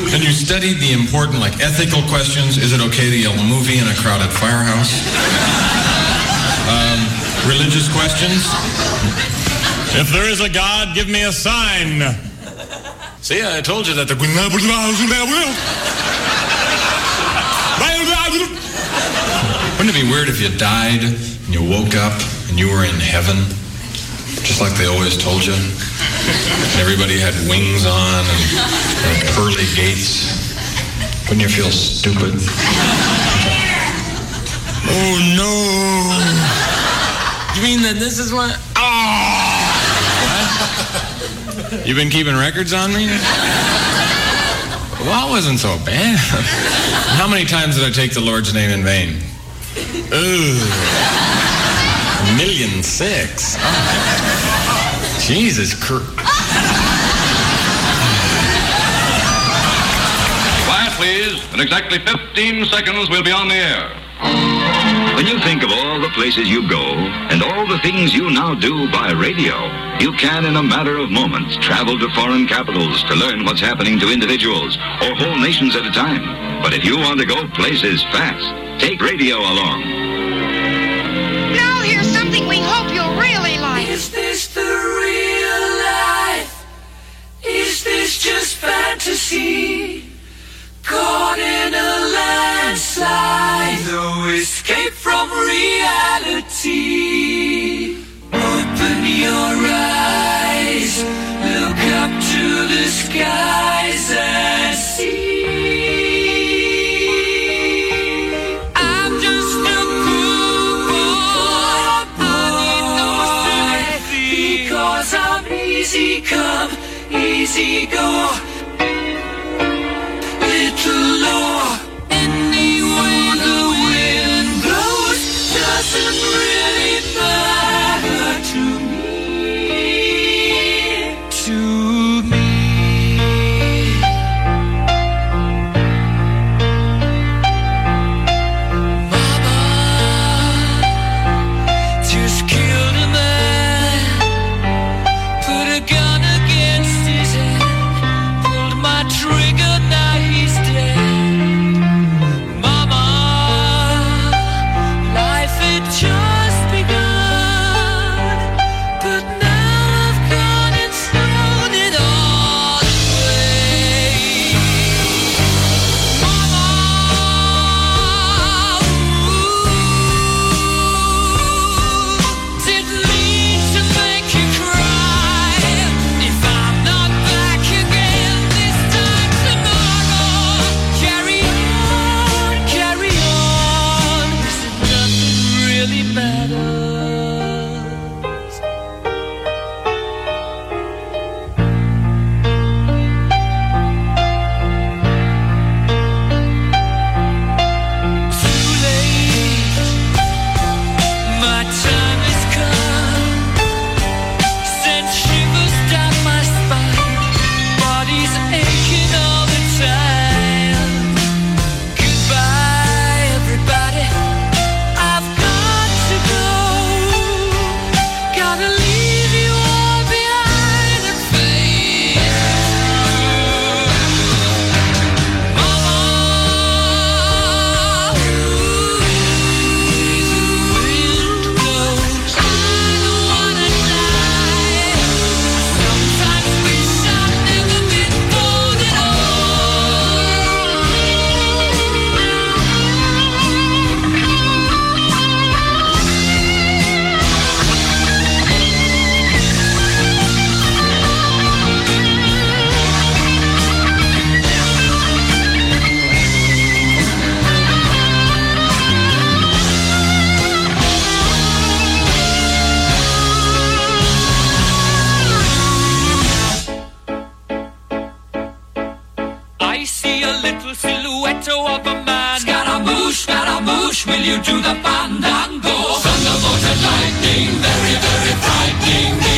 And you studied the important, like, ethical questions. Is it okay to yell movie in a crowded firehouse? Religious questions. If there is a God, give me a sign. See, I told you that the... Wouldn't it be weird if you died and you woke up and you were in heaven? Just like they always told you. And everybody had wings on and pearly gates. Wouldn't you feel stupid? Oh, no. You mean that this is what... What? You been keeping records on me? Well, it wasn't so bad. How many times did I take the Lord's name in vain? 1,000,006. Oh. Jesus Christ. Quiet, please. In exactly 15 seconds, we'll be on the air. When you think of all the places you go and all the things you now do by radio, you can, in a matter of moments, travel to foreign capitals to learn what's happening to individuals or whole nations at a time. But if you want to go places fast, take radio along. Now here's something we hope you'll really like. Is this the real life? Is this just fantasy? Caught in a landslide, no escape from reality. Open your eyes, look up to the skies and see. I'm just a poor boy, because I'm easy come, easy go. Little law, any way the wind blows doesn't really matter to me. Mama just killed a man, put a gun against his head, pulled my trigger, now he's dead. Mama, life had just begun, but now I've gone and thrown it all away. Mama, didn't mean to make you cry. If I'm not back again this time tomorrow, carry on, carry on. Nothing really matters. Too late, my time has come. Sent shivers down my spine, body's aching all the time. Goodbye, everybody, I've got to go. Gotta leave you all behind and face Mama, the wind blows, I don't wanna die. Sometimes wish I'd never been born at I see a little silhouette of a man. Scaramouche, will you do the fandango? Thunderbolt and lightning, very, very frightening me.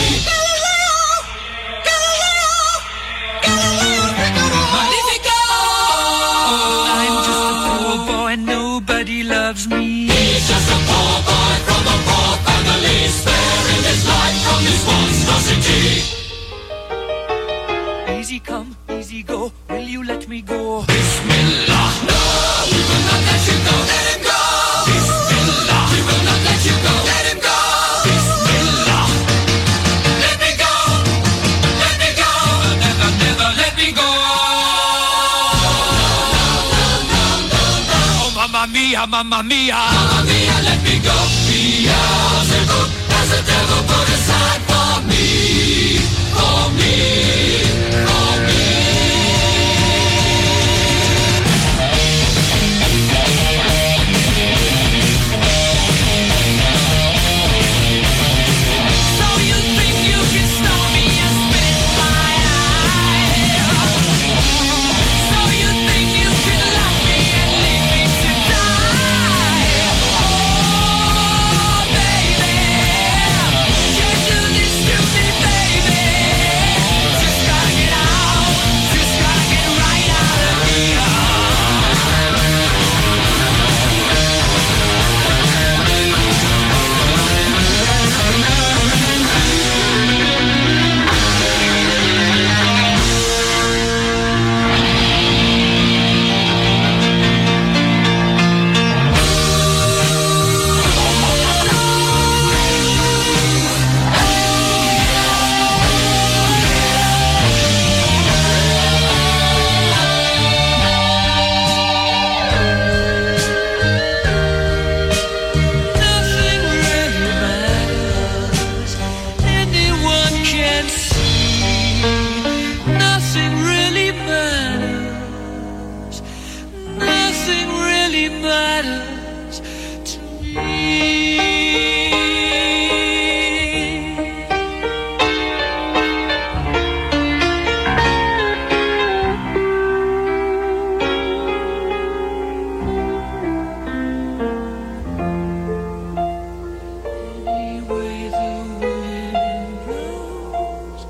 Magnifico! I'm just a poor boy, nobody loves me. He's just a poor boy from a poor family, sparing his life from this monstrosity. Easy come, easy me go? Will you let me go? Bismillah, no, we will not let you go. Let him go. Bismillah, we will not let you go. Let him go. Bismillah, let me go. Let me go. Never, never let me go. Oh, mamma mia, mamma mia. Mamma mia, let me go. Beelzebub has the devil put aside for me. For me. For me. So you think you can stop me and spit in my eye? So you think you can lock me and leave me to die? Oh, baby, can't do this to me, baby. Just gotta get out, just gotta get right out of here. Nothing really matters. Anyone can see. Nothing really matters. Nothing really matters to me. Any way the wind blows.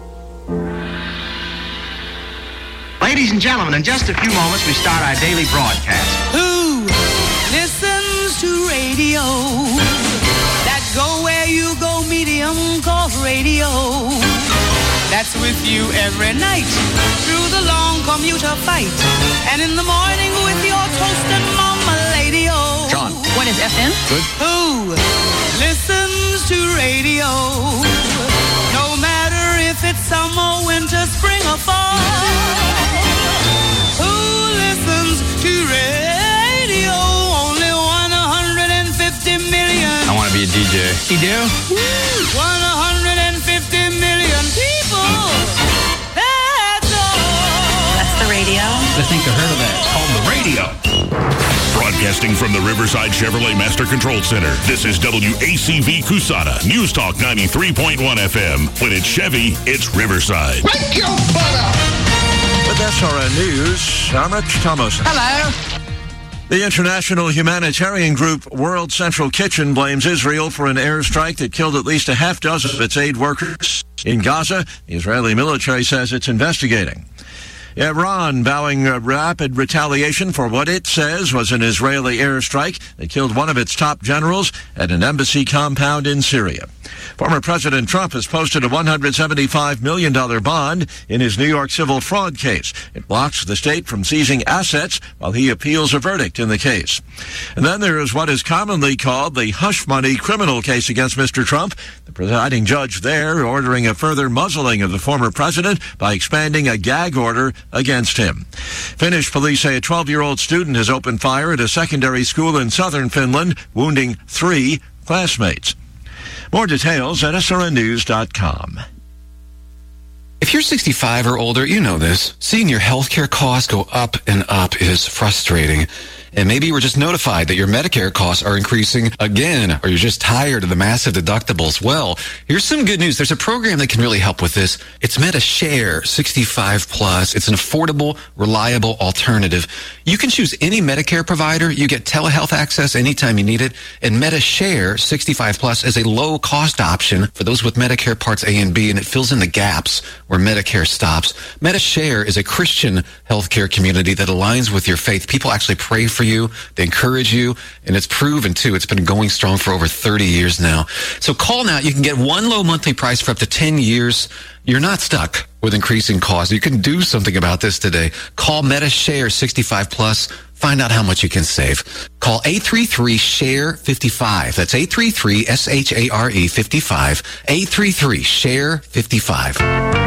Ladies and gentlemen, in just a few moments, we start our daily broadcast. Who listens to radio? That go where you go, medium called radio. That's with you every night through the long commuter fight, and in the morning with your toast and mama lady-o. John. What is FM? Good. Who listens to radio? No matter if it's summer, winter, spring, or fall. Who listens to radio? Only 150 million. I want to be a DJ. You do? 150 million people. That's all. That's the radio. I think I heard of that. It's called the radio. Broadcasting from the Riverside Chevrolet Master Control Center, this is WACV Cusana, News Talk 93.1 FM. When it's Chevy, it's Riverside. Wake your butt up! With SRN News, I'm Rich Thomas. Hello. The international humanitarian group World Central Kitchen blames Israel for an airstrike that killed at least a half dozen of its aid workers in Gaza. The Israeli military says it's investigating. Iran vowing rapid retaliation for what it says was an Israeli airstrike that killed one of its top generals at an embassy compound in Syria. Former President Trump has posted a $175 million bond in his New York civil fraud case. It blocks the state from seizing assets while he appeals a verdict in the case. And then there is what is commonly called the hush money criminal case against Mr. Trump. The presiding judge there ordering a further muzzling of the former president by expanding a gag order against him. Finnish police say a 12-year-old student has opened fire at a secondary school in southern Finland, wounding 3 classmates. More details at srnnews.com. If you're 65 or older, you know this. Seeing your healthcare costs go up and up is frustrating. And maybe you were just notified that your Medicare costs are increasing again, or you're just tired of the massive deductibles. Well, here's some good news. There's a program that can really help with this. It's MediShare 65 Plus. It's an affordable, reliable alternative. You can choose any Medicare provider. You get telehealth access anytime you need it. And MediShare 65 Plus is a low-cost option for those with Medicare Parts A and B, and it fills in the gaps where Medicare stops. MediShare is a Christian healthcare community that aligns with your faith. People actually pray for for you. They encourage you, and it's proven, too. It's been going strong for over 30 years now. So call now. You can get one low monthly price for up to 10 years. You're not stuck with increasing costs. You can do something about this today. Call MetaShare 65+. Find out how much you can save. Call 833-SHARE-55. That's 833-SHARE-55. 833-SHARE-55.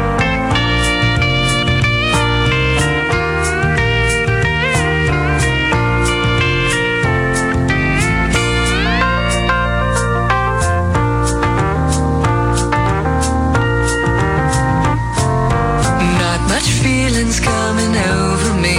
Coming over me.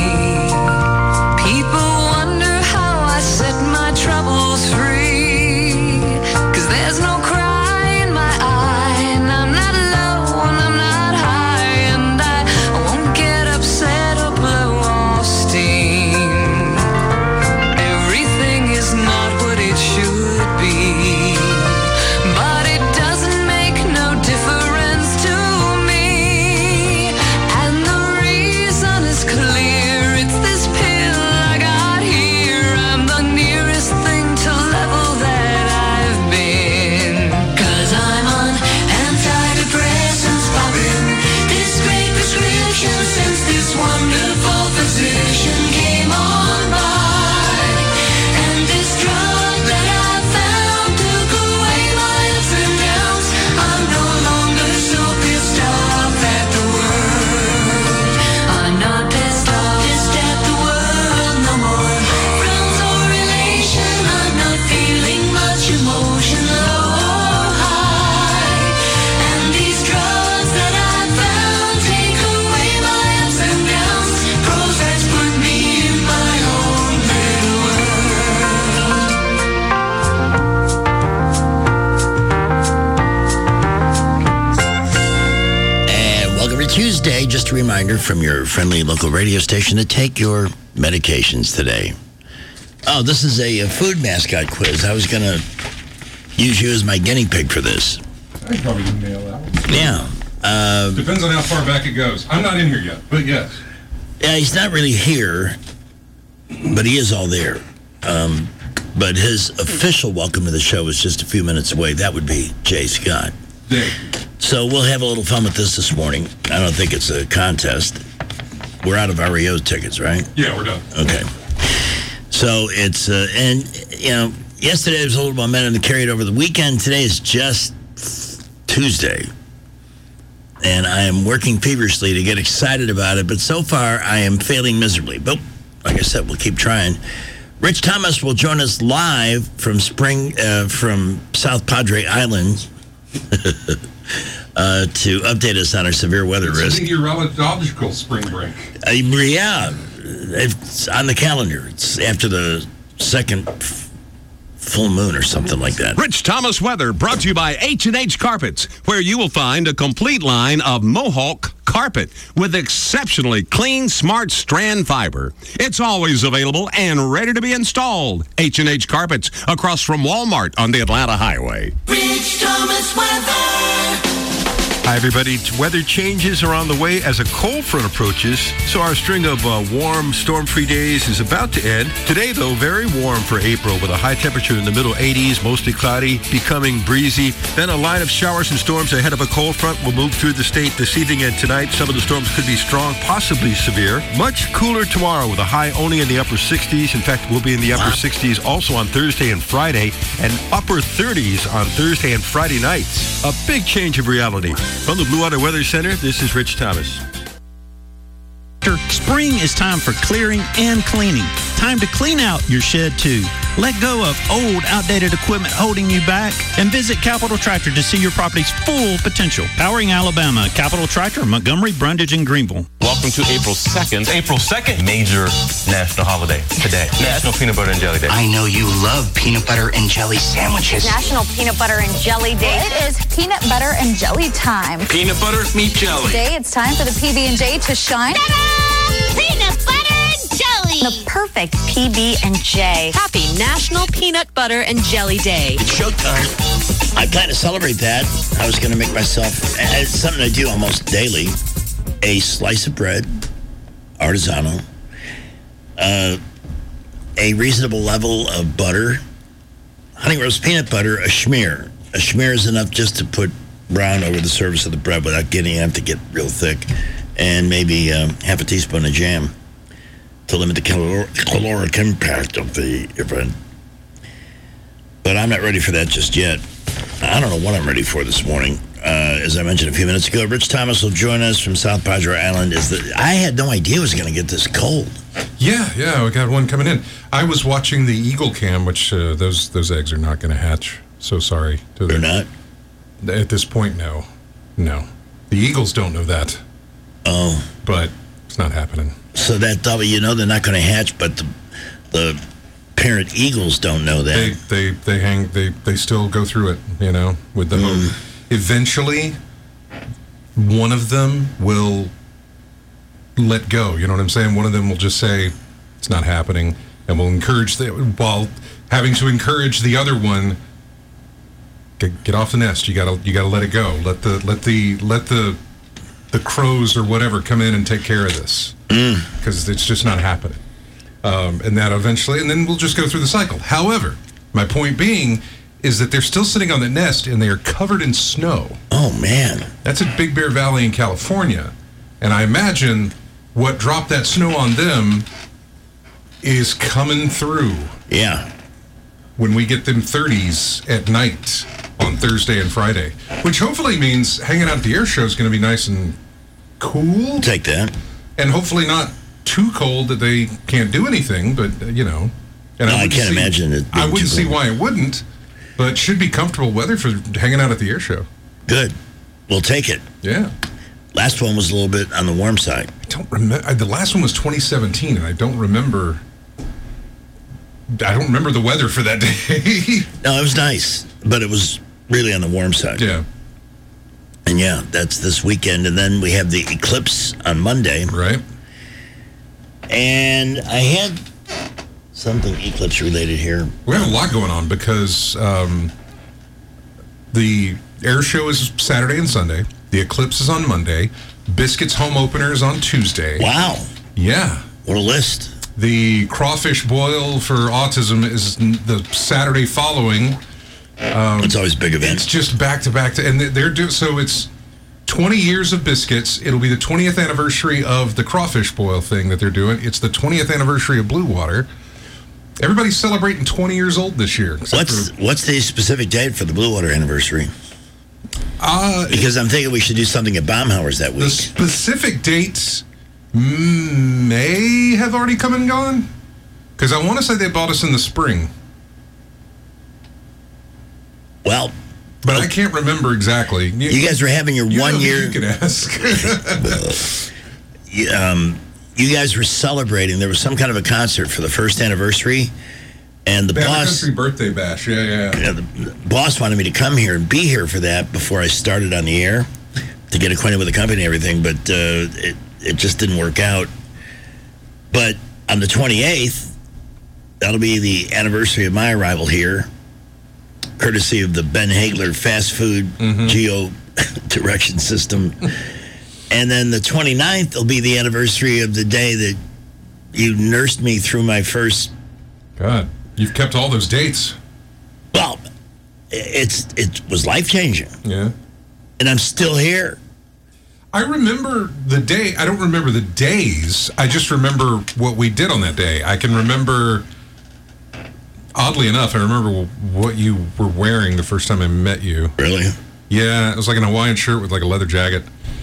People wonder how I set my troubles free. 'Cause there's no cry in my eye, and I'm not low and I'm not high, and I won't get upset or blow off steam. Everything is not what it should be, but it doesn't make no difference to me. And the reason is clear, it's this pill I got here. I'm the nearest thing to level that I've been. 'Cause I'm on antidepressants popping, this great prescription since this wonderful physician came on by. And this drug that I found took away my ups and downs. I'm no longer so pissed off at the world. I'm not pissed at the world no more. Friends or relation, I'm not feeling much emotion, low or high. And these drugs that I found take away my ups and downs. Prozac put me in my own little world. And welcome to Tuesday. Just a reminder from your friendly local radio station to take your medications today. Oh, this is a food mascot quiz. I was going to use you as my guinea pig for this. I probably can nail that one. Yeah. Depends on how far back it goes. I'm not in here yet, but yes. Yeah, he's not really here, but he is all there. But his official welcome to the show is just a few minutes away. That would be Jay Scott. Dave. So we'll have a little fun with this morning. I don't think it's a contest. We're out of REO tickets, right? Yeah, we're done. Okay. So it's, and, you know, yesterday was a little momentum to carry it over the weekend. Today is just Tuesday. And I am working feverishly to get excited about it. But so far, I am failing miserably. But like I said, we'll keep trying. Rich Thomas will join us live from from South Padre Island to update us on our severe weather risk. I think your meteorological spring break. Yeah, it's on the calendar. It's after the second full moon or something like that. Rich Thomas weather brought to you by H&H Carpets, where you will find a complete line of Mohawk carpet with exceptionally clean, smart strand fiber. It's always available and ready to be installed. H&H Carpets across from Walmart on the Atlanta Highway. Rich Thomas weather. Hi, everybody. Weather changes are on the way as a cold front approaches, so our string of warm, storm-free days is about to end. Today, though, very warm for April with a high temperature in the middle 80s, mostly cloudy, becoming breezy. Then a line of showers and storms ahead of a cold front will move through the state this evening and tonight. Some of the storms could be strong, possibly severe. Much cooler tomorrow with a high only in the upper 60s. In fact, we'll be in the upper 60s also on Thursday and Friday, and upper 30s on Thursday and Friday nights. A big change of reality. From the Blue Water Weather Center, this is Rich Thomas. Spring is time for clearing and cleaning. Time to clean out your shed, too. Let go of old, outdated equipment holding you back and visit Capital Tractor to see your property's full potential. Powering Alabama, Capital Tractor, Montgomery, Brundage, and Greenville. Welcome to April 2nd. April 2nd, major national holiday today. National Peanut Butter and Jelly Day. I know you love peanut butter and jelly sandwiches. National Peanut Butter and Jelly Day. It is peanut butter and jelly time. Peanut butter, meat jelly. Today it's time for the PB&J to shine. Peanut butter and jelly. The perfect PB&J. Happy National Peanut Butter and Jelly Day. It's showtime. I plan to celebrate that. I was going to make myself, it's something I do almost daily, a slice of bread, artisanal, a reasonable level of butter. Honey roast peanut butter, a schmear. A schmear is enough just to put brown over the surface of the bread without getting it to get real thick. And maybe half a teaspoon of jam to limit the caloric impact of the event. But I'm not ready for that just yet. I don't know what I'm ready for this morning. As I mentioned a few minutes ago, Rich Thomas will join us from South Padre Island. I had no idea it was going to get this cold. Yeah, we got one coming in. I was watching the Eagle Cam, which those eggs are not going to hatch. So sorry. They're not? At this point, no. The Eagles don't know that. Oh. But it's not happening. So that they're not going to hatch, but the parent eagles don't know that. They still go through it, with the hope. Eventually, one of them will let go. You know what I'm saying? One of them will just say, it's not happening, and will encourage while having to encourage the other one, get off the nest. You gotta let it go. Let the crows or whatever come in and take care of this, because it's just not happening. And that eventually, and then we'll just go through the cycle. However, my point being is that they're still sitting on the nest and they are covered in snow. Oh, man. That's at Big Bear Valley in California. And I imagine what dropped that snow on them is coming through. Yeah. When we get them 30s at night on Thursday and Friday, which hopefully means hanging out at the air show is going to be nice and cool. Take that. And hopefully not too cold that they can't do anything, but, And I can't imagine it. I wouldn't see why it wouldn't, but should be comfortable weather for hanging out at the air show. Good. We'll take it. Yeah. Last one was a little bit on the warm side. I don't remember. The last one was 2017, and I don't remember the weather for that day. No, it was nice, but it was really on the warm side. Yeah. And yeah, that's this weekend. And then we have the eclipse on Monday. Right. And I had something eclipse related here. We have a lot going on because the air show is Saturday and Sunday. The eclipse is on Monday. Biscuits home opener is on Tuesday. Wow. Yeah. What a list. The crawfish boil for autism is the Saturday following. It's always a big event. It's just back to back. And so it's 20 years of biscuits. It'll be the 20th anniversary of the crawfish boil thing that they're doing. It's the 20th anniversary of Blue Water. Everybody's celebrating 20 years old this year. What's the specific date for the Blue Water anniversary? Because I'm thinking we should do something at Baumhauer's that week. The specific dates may have already come and gone. Because I want to say they bought us in the spring. Well, but I can't remember exactly. You guys were having your 1 year. You can ask. You guys were celebrating. There was some kind of a concert for the first anniversary, and the boss. Country birthday bash. Yeah. The boss wanted me to come here and be here for that before I started on the air to get acquainted with the company and everything, but it just didn't work out. But on the 28th, that'll be the anniversary of my arrival here, courtesy of the Ben Hagler fast food geo direction system. And then the 29th will be the anniversary of the day that you nursed me through my first... God, you've kept all those dates. Well, it was life-changing. Yeah. And I'm still here. I remember the day. I don't remember the days. I just remember what we did on that day. I can remember... Oddly enough, I remember what you were wearing the first time I met you. Really? Yeah, it was like an Hawaiian shirt with like a leather jacket.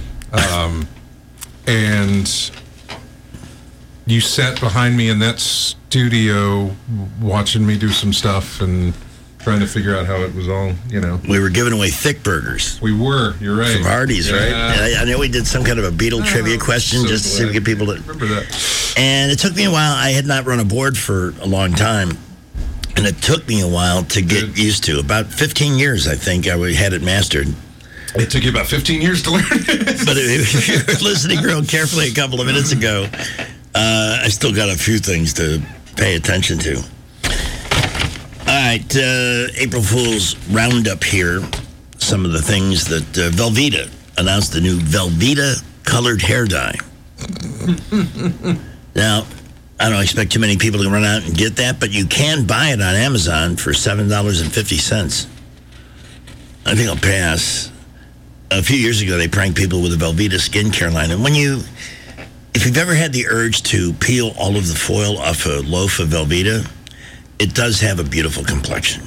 And you sat behind me in that studio watching me do some stuff and trying to figure out how it was all, We were giving away thick burgers. We were, you're right. From Hardee's, right? And I know we did some kind of a Beatle trivia question just to see if we get people to... Remember that. And it took me a while. I had not run a board for a long time. And it took me a while to get used to. About 15 years, I think, I had it mastered. It took you about 15 years to learn it. But if you were listening real carefully a couple of minutes ago, I still got a few things to pay attention to. All right, April Fool's Roundup here. Some of the things that Velveeta announced the new Velveeta colored hair dye. Now, I don't expect too many people to run out and get that, but you can buy it on Amazon for $7.50. I think I'll pass. A few years ago, they pranked people with a Velveeta skincare line. And if you've ever had the urge to peel all of the foil off a loaf of Velveeta, it does have a beautiful complexion.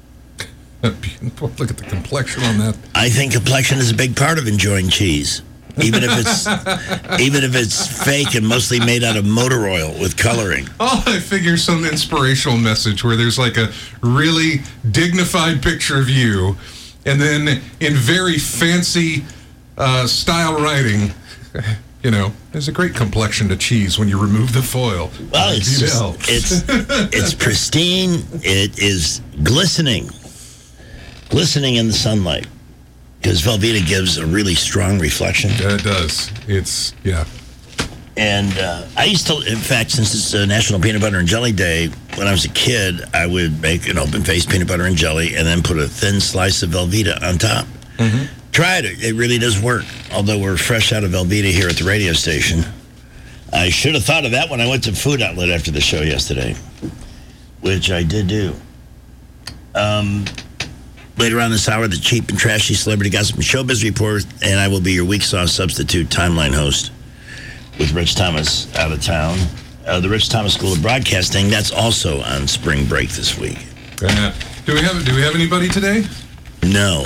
Look at the complexion on that. I think complexion is a big part of enjoying cheese. Even if it's fake and mostly made out of motor oil with coloring. Oh, I figure some inspirational message where there's like a really dignified picture of you, and then in very fancy style writing, there's a great complexion to cheese when you remove the foil. Well, it's pristine. It is glistening in the sunlight. Because Velveeta gives a really strong reflection. Yeah, it does. Yeah. And I used to, in fact, since it's National Peanut Butter and Jelly Day, when I was a kid, I would make an open-faced peanut butter and jelly and then put a thin slice of Velveeta on top. Mm-hmm. Try it. It really does work. Although we're fresh out of Velveeta here at the radio station. I should have thought of that when I went to Food Outlet after the show yesterday, which I did do. Later on this hour, the cheap and trashy celebrity gossip and showbiz report, and I will be your weak sauce substitute timeline host with Rich Thomas out of town. The Rich Thomas School of Broadcasting, that's also on spring break this week. Do we have anybody today? No.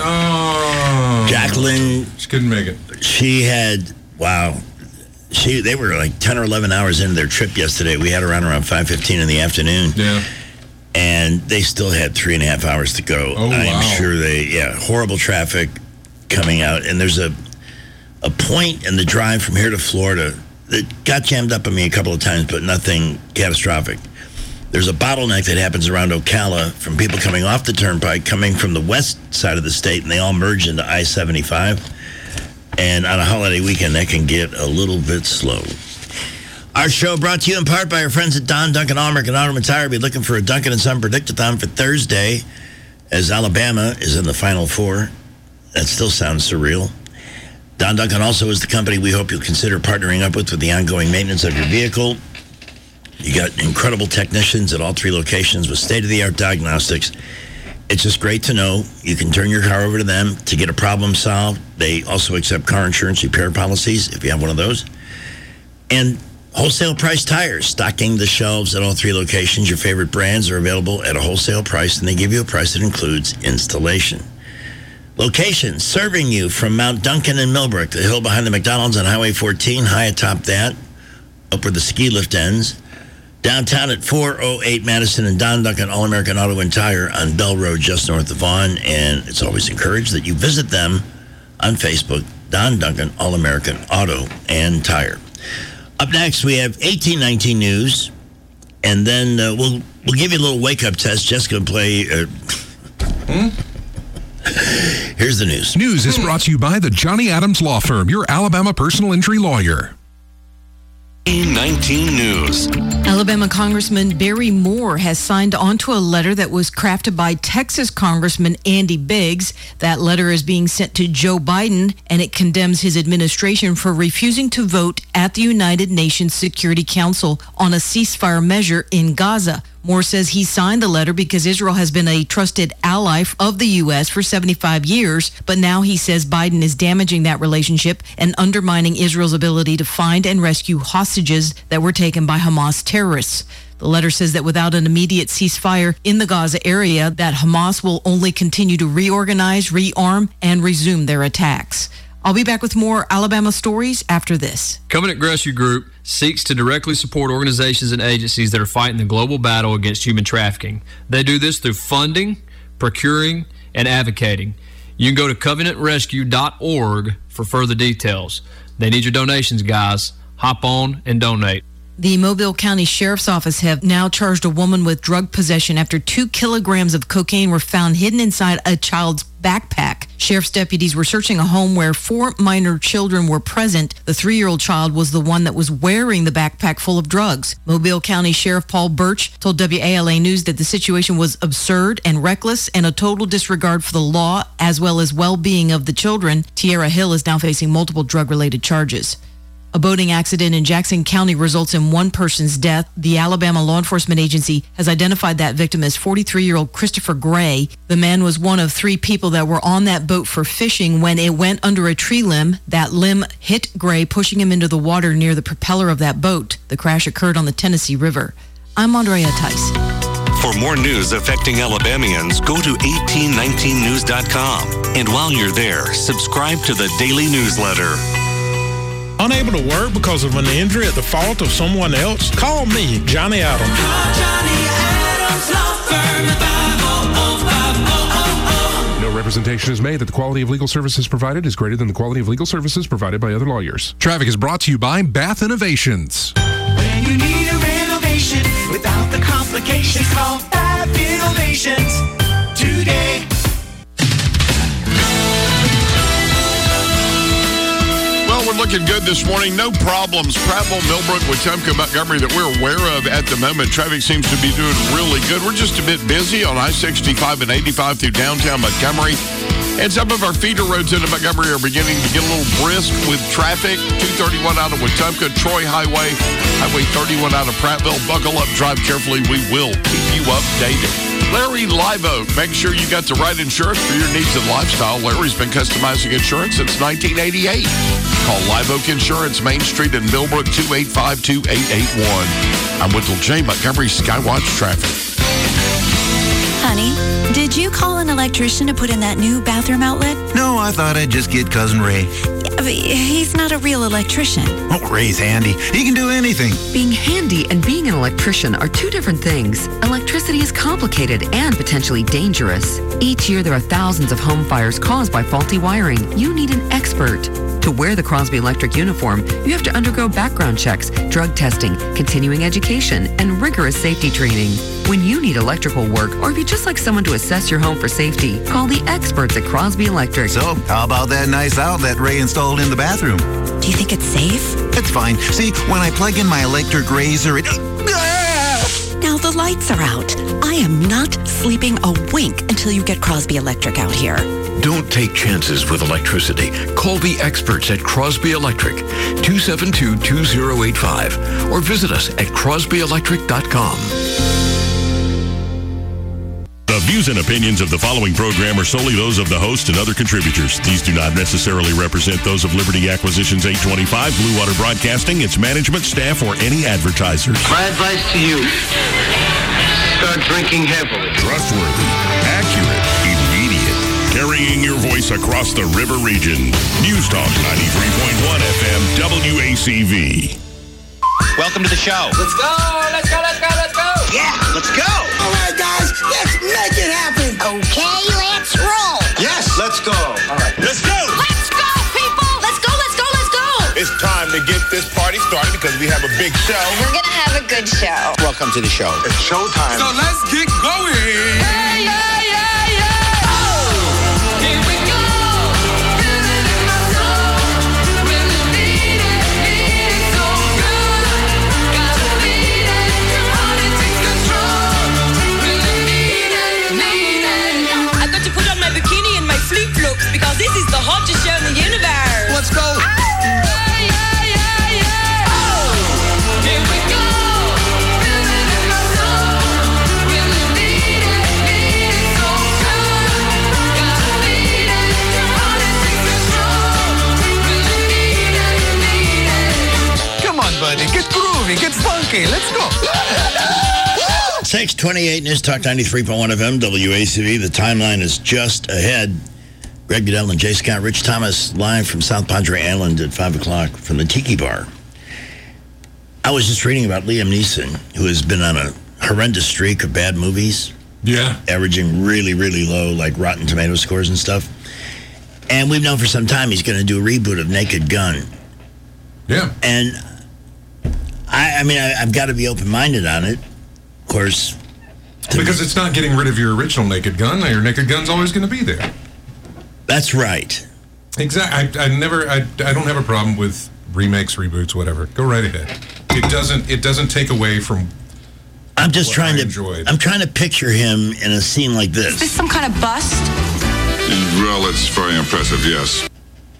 Oh. Jacqueline. She couldn't make it. She had, wow. They were like 10 or 11 hours into their trip yesterday. We had her on around 5:15 in the afternoon. Yeah. And they still had 3.5 hours to go. Oh, I am sure horrible traffic coming out. And there's a point in the drive from here to Florida that got jammed up on me a couple of times, but nothing catastrophic. There's a bottleneck that happens around Ocala from people coming off the turnpike, coming from the west side of the state, and they all merge into I-75. And on a holiday weekend, that can get a little bit slow. Our show brought to you in part by our friends at Don Duncan All-American Auto and Tire. Be looking for a Duncan & Son Predictathon for Thursday as Alabama is in the Final Four. That still sounds surreal. Don Duncan also is the company we hope you'll consider partnering up with the ongoing maintenance of your vehicle. You got incredible technicians at all 3 locations with state-of-the-art diagnostics. It's just great to know you can turn your car over to them to get a problem solved. They also accept car insurance repair policies if you have one of those. And wholesale price tires, stocking the shelves at all 3 locations. Your favorite brands are available at a wholesale price, and they give you a price that includes installation. Location, serving you from Mount Duncan and Millbrook, the hill behind the McDonald's on Highway 14, high atop that, up where the ski lift ends. Downtown at 408 Madison and Don Duncan All-American Auto and Tire on Bell Road, just north of Vaughan. And it's always encouraged that you visit them on Facebook, Don Duncan All-American Auto and Tire. Up next, we have 1819 news, and then we'll give you a little wake-up test. Jessica will play. Here's the news. News is brought to you by the Johnny Adams Law Firm, your Alabama personal injury lawyer. 1819 news. Alabama Congressman Barry Moore has signed onto a letter that was crafted by Texas Congressman Andy Biggs. That letter is being sent to Joe Biden, and it condemns his administration for refusing to vote at the United Nations Security Council on a ceasefire measure in Gaza. Moore says he signed the letter because Israel has been a trusted ally of the U.S. for 75 years, but now he says Biden is damaging that relationship and undermining Israel's ability to find and rescue hostages that were taken by Hamas terrorists. The letter says that without an immediate ceasefire in the Gaza area, that Hamas will only continue to reorganize, rearm, and resume their attacks. I'll be back with more Alabama stories after this. Covenant Rescue Group seeks to directly support organizations and agencies that are fighting the global battle against human trafficking. They do this through funding, procuring, and advocating. You can go to covenantrescue.org for further details. They need your donations, guys. Hop on and donate. The Mobile County Sheriff's Office have now charged a woman with drug possession after 2 kilograms of cocaine were found hidden inside a child's backpack. Sheriff's deputies were searching a home where 4 minor children were present. The 3-year-old child was the one that was wearing the backpack full of drugs. Mobile County Sheriff Paul Birch told WALA News that the situation was absurd and reckless and a total disregard for the law as well as well-being of the children. Tierra Hill is now facing multiple drug-related charges. A boating accident in Jackson County results in one person's death. The Alabama law enforcement agency has identified that victim as 43-year-old Christopher Gray. The man was one of 3 people that were on that boat for fishing when it went under a tree limb. That limb hit Gray, pushing him into the water near the propeller of that boat. The crash occurred on the Tennessee River. I'm Andrea Tice. For more news affecting Alabamians, go to 1819news.com. And while you're there, subscribe to the daily newsletter. Unable to work because of an injury at the fault of someone else? Call me, Johnny Adams. No representation is made that the quality of legal services provided is greater than the quality of legal services provided by other lawyers. Traffic is brought to you by Bath Innovations. When you need a renovation without the complications, call Bath Innovations today. Well, we're looking good this morning. No problems. Prattville, Millbrook, Wetumpka, Montgomery that we're aware of at the moment. Traffic seems to be doing really good. We're just a bit busy on I-65 and 85 through downtown Montgomery. And some of our feeder roads into Montgomery are beginning to get a little brisk with traffic. 231 out of Wetumpka, Troy Highway, Highway 31 out of Prattville. Buckle up, drive carefully. We will keep you updated. Larry Live Oak. Make sure you got the right insurance for your needs and lifestyle. Larry's been customizing insurance since 1988. Call Live Oak Insurance, Main Street in Millbrook, 285-2881. I'm Whittle J. Montgomery Skywatch Traffic. Honey, did you call an electrician to put in that new bathroom outlet? No, I thought I'd just get Cousin Ray. He's not a real electrician. Oh, Ray's handy. He can do anything. Being handy and being an electrician are 2 different things. Electricity is complicated and potentially dangerous. Each year there are thousands of home fires caused by faulty wiring. You need an expert. To wear the Crosby Electric uniform, you have to undergo background checks, drug testing, continuing education, and rigorous safety training. When you need electrical work, or if you just like someone to assess your home for safety, call the experts at Crosby Electric. So, how about that nice outlet Ray installed in the bathroom? Do you think it's safe? It's fine. See, when I plug in my electric razor, it... Now the lights are out. I am not sleeping a wink until you get Crosby Electric out here. Don't take chances with electricity. Call the experts at Crosby Electric, 272-2085, or visit us at crosbyelectric.com. The views and opinions of the following program are solely those of the host and other contributors. These do not necessarily represent those of Liberty Acquisitions 825, Blue Water Broadcasting, its management, staff, or any advertisers. My advice to you, start drinking heavily. Trustworthy, accurate, immediate, carrying your voice across the river region. News Talk 93.1 FM, WACV. Welcome to the show. Let's go, let's go, let's go, let's go. Yeah, let's go. All right, guys, let's make it happen. Okay, let's roll. Yes, let's go. All right. Let's go. Let's go, people. Let's go, let's go, let's go. It's time to get this party started because we have a big show. We're going to have a good show. Welcome to the show. It's showtime. So let's get going. Hey, yeah, yeah, yeah. Oh, here we go. Feel it in my soul. Really need it so good. Gotta beat it. Heart it takes control. Really need it. I got to put on my bikini and my flip-flops because this is the hottest show in the universe. Let's go. Buddy, get groovy, get funky, let's go. 628 News Talk 93.1 FM, WACV. The timeline is just ahead. Greg Goodell and Jay Scott, Rich Thomas, live from South Padre Island at 5 o'clock from the Tiki Bar. I was just reading about Liam Neeson, who has been on a horrendous streak of bad movies. Yeah. Averaging really, really low, like Rotten Tomato scores and stuff. And we've known for some time he's going to do a reboot of Naked Gun. Yeah. And I mean, I've got to be open-minded on it, of course. Because it's not getting rid of your original Naked Gun. Your Naked Gun's always going to be there. That's right. Exactly. I don't have a problem with remakes, reboots, whatever. Go right ahead. It doesn't take away from. I'm just trying to picture him in a scene like this. Is this some kind of bust? Well, it's very impressive, yes.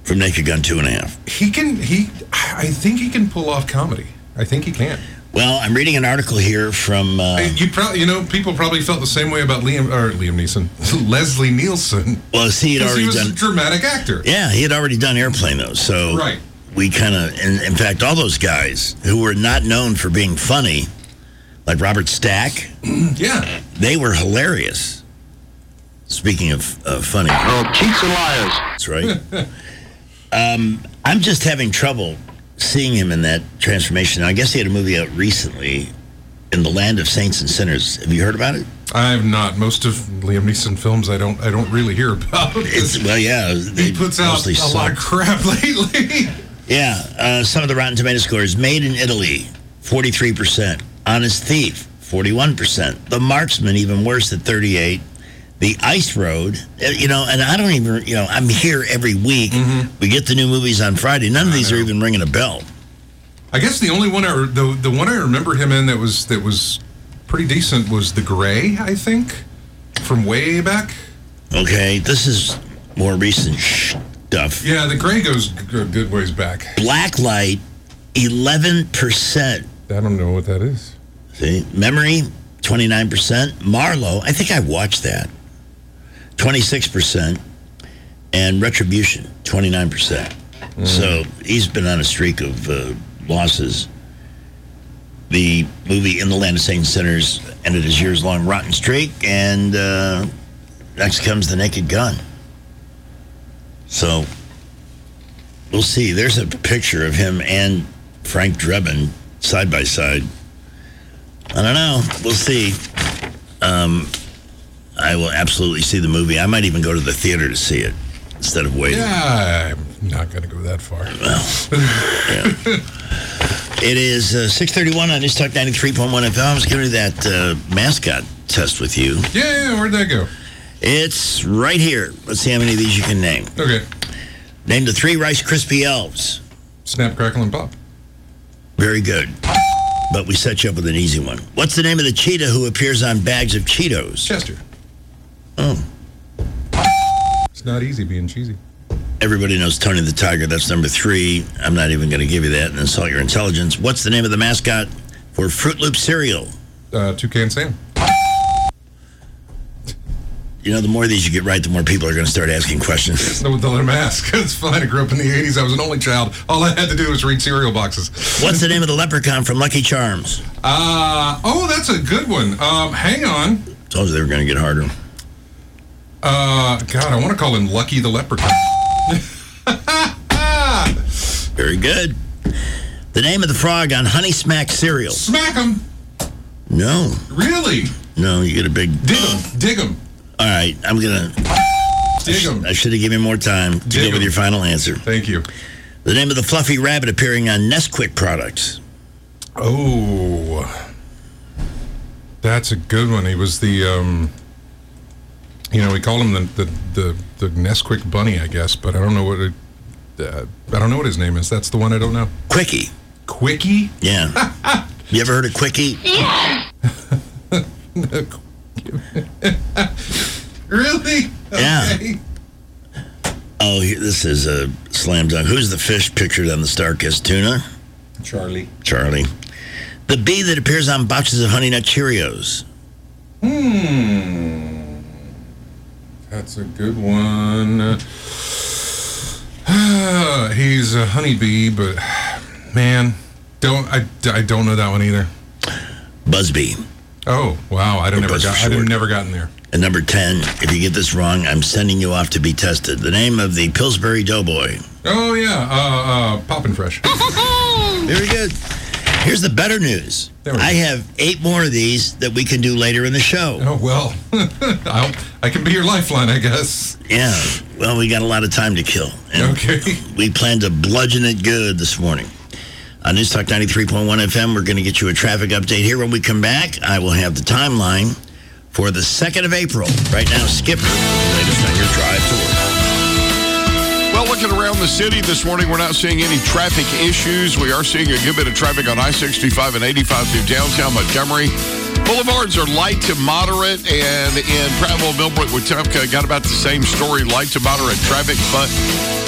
from Naked Gun 2.5. I think he can pull off comedy. I think he can. Well, I'm reading an article here from... people probably felt the same way about Liam Neeson. Leslie Nielsen. Well, he had already he was done... a dramatic actor. Yeah, he had already done Airplane, though. So right. We kind of... In fact, all those guys who were not known for being funny, like Robert Stack, yeah, they were hilarious. Speaking of funny. Oh, cheats and liars. That's right. I'm just having trouble seeing him in that transformation. Now, I guess he had a movie out recently, In the Land of Saints and Sinners. Have you heard about it? I have not. Most of Liam Neeson films I don't really hear about. He puts out a lot of crap lately. Yeah, some of the Rotten Tomato scores: Made in Italy, 43%. Honest Thief, 41%. The Marksman, even worse at 38%. The Ice Road, and I don't even, I'm here every week. Mm-hmm. We get the new movies on Friday. None of these are even ringing a bell. I guess the only one, the one I remember him in that was pretty decent was The Gray, I think, from way back. Okay, this is more recent stuff. Yeah, The Gray goes good ways back. Blacklight, 11%. I don't know what that is. See, Memory, 29%. Marlowe, I think I watched that. 26%, and Retribution, 29%. So he's been on a streak of losses. The movie In the Land of Saints and Sinners ended his years-long rotten streak, and next comes The Naked Gun. So we'll see. There's a picture of him and Frank Drebin side by side. I don't know. We'll see. I will absolutely see the movie. I might even go to the theater to see it instead of waiting. Yeah, I'm not going to go that far. Well, yeah. It is 6:31 on News Talk 93.1 FM. I was going to do that mascot test with you. Yeah, where'd that go? It's right here. Let's see how many of these you can name. Okay. Name the 3 Rice Krispie Elves. Snap, Crackle, and Pop. Very good. But we set you up with an easy one. What's the name of the cheetah who appears on bags of Cheetos? Chester. Oh. It's not easy being cheesy. Everybody knows Tony the Tiger. That's number 3. I'm not even going to give you that and insult your intelligence. What's the name of the mascot for Fruit Loop cereal? Toucan Sam. The more of these you get right, the more people are going to start asking questions. Don't let them ask. It's fine. I grew up in the 80s. I was an only child. All I had to do was read cereal boxes. What's the name of the leprechaun from Lucky Charms? That's a good one. Hang on. Told you they were going to get harder. God, I want to call him Lucky the Leprechaun. Very good. The name of the frog on Honey Smack cereal. Smack him. No. Really? No, you get a big... Dig him. All right, I'm going to... Dig him. I should have given you more time to go with your final answer. Thank you. The name of the fluffy rabbit appearing on Nesquik products. Oh. That's a good one. He was the... we call him the Nesquik bunny, I guess, but I don't know what I don't know what his name is. That's the one I don't know. Quickie. Quickie? Yeah. You ever heard of Quickie? Yeah. Really? Yeah. Okay. Oh, this is a slam dunk. Who's the fish pictured on the Starkist? Tuna? Charlie. The bee that appears on boxes of Honey Nut Cheerios. That's a good one. He's a honeybee, but man, I don't know that one either. Buzzbee. Oh wow, I'd never gotten there. And number 10, if you get this wrong, I'm sending you off to be tested. The name of the Pillsbury Doughboy. Oh yeah, Poppin' Fresh. Very good. Here's the better news. I have 8 more of these that we can do later in the show. Oh, well, I can be your lifeline, I guess. Yeah, well, we got a lot of time to kill. Okay. We plan to bludgeon it good this morning. On News Talk 93.1 FM, we're going to get you a traffic update here. When we come back, I will have the timeline for the 2nd of April. Right now, Skipper, latest on your drive to work. Well, looking around the city this morning, we're not seeing any traffic issues. We are seeing a good bit of traffic on I-65 and 85 through downtown Montgomery. Boulevards are light to moderate, and in Prattville, Millbrook, Wetumpka, got about the same story, light to moderate traffic, but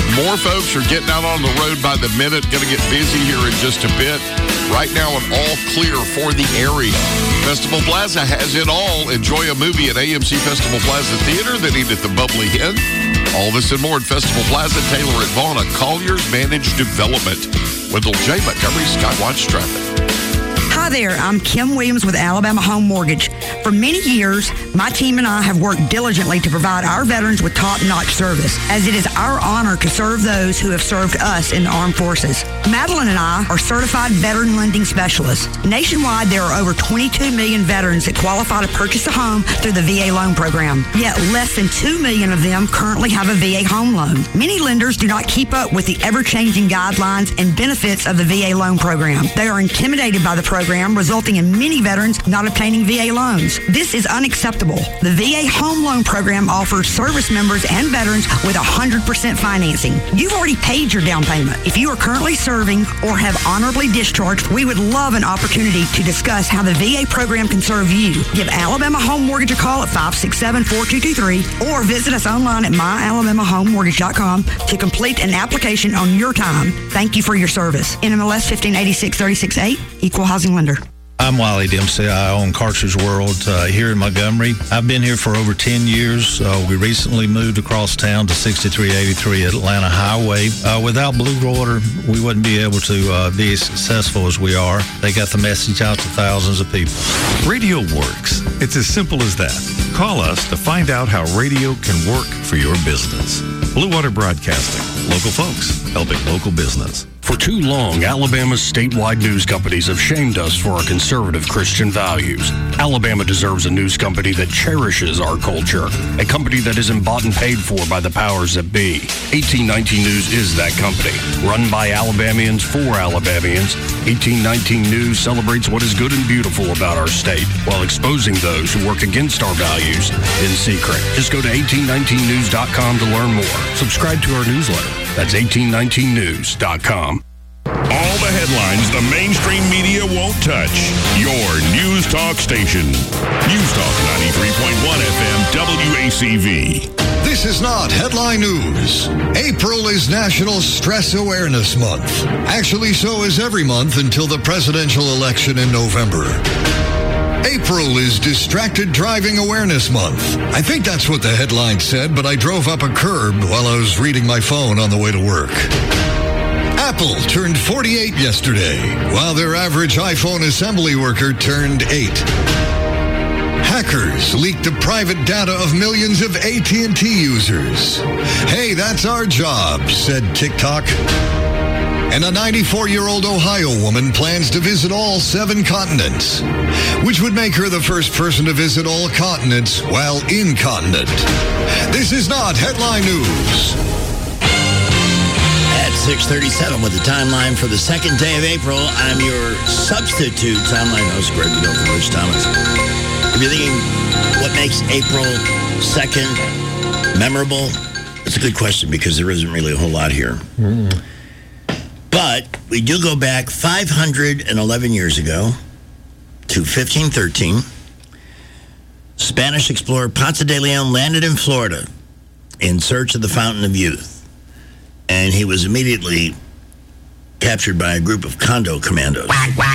More folks are getting out on the road by the minute. Going to get busy here in just a bit. Right now, an all clear for the area. Festival Plaza has it all. Enjoy a movie at AMC Festival Plaza Theater, then eat at the Bubbly Hen. All this and more at Festival Plaza, Taylor at Vaughn, Collier's Managed Development. Wendell J. Montgomery, Skywatch Traffic. Hi there, I'm Kim Williams with Alabama Home Mortgage. For many years, my team and I have worked diligently to provide our veterans with top-notch service, as it is our honor to serve those who have served us in the armed forces. Madeline and I are certified veteran lending specialists. Nationwide, there are over 22 million veterans that qualify to purchase a home through the VA loan program. Yet less than 2 million of them currently have a VA home loan. Many lenders do not keep up with the ever-changing guidelines and benefits of the VA loan program. They are intimidated by the program, resulting in many veterans not obtaining VA loans. This is unacceptable. The VA Home Loan Program offers service members and veterans with 100% financing. You've already paid your down payment. If you are currently serving or have honorably discharged, we would love an opportunity to discuss how the VA program can serve you. Give Alabama Home Mortgage a call at 567-4223 or visit us online at myalabamahomemortgage.com to complete an application on your time. Thank you for your service. NMLS 1586-36-8, Equal Housing Lender. I'm Wiley Dempsey. I own Cartridge World here in Montgomery. I've been here for over 10 years. We recently moved across town to 6383 Atlanta Highway. Without Blue Water, we wouldn't be able to be as successful as we are. They got the message out to thousands of people. Radio works. It's as simple as that. Call us to find out how radio can work for your business. Blue Water Broadcasting. Local folks helping local business. For too long, Alabama's statewide news companies have shamed us for our conservative Christian values. Alabama deserves a news company that cherishes our culture, a company that isn't bought and paid for by the powers that be. 1819 News is that company. Run by Alabamians for Alabamians, 1819 News celebrates what is good and beautiful about our state, while exposing those who work against our values in secret. Just go to 1819news.com to learn more. Subscribe to our newsletter. That's 1819news.com. All the headlines the mainstream media won't touch. Your News Talk station. News Talk 93.1 FM WACV. This is not headline news. April is National Stress Awareness Month. Actually, so is every month until the presidential election in November. April is Distracted Driving Awareness Month. I think that's what the headline said, but I drove up a curb while I was reading my phone on the way to work. Apple turned 48 yesterday, while their average iPhone assembly worker turned 8. Hackers leaked the private data of millions of AT&T users. Hey, that's our job, said TikTok. And a 94-year-old Ohio woman plans to visit all 7 continents, which would make her the first person to visit all continents while incontinent. This is not headline news. At 6:37 with the timeline for the second day of April, I'm your substitute timeline host, Greg Rich Thomas. If you're thinking what makes April 2nd memorable, it's a good question because there isn't really a whole lot here. But we do go back 511 years ago to 1513. Spanish explorer Ponce de Leon landed in Florida in search of the Fountain of Youth. And he was immediately captured by a group of Condo commandos.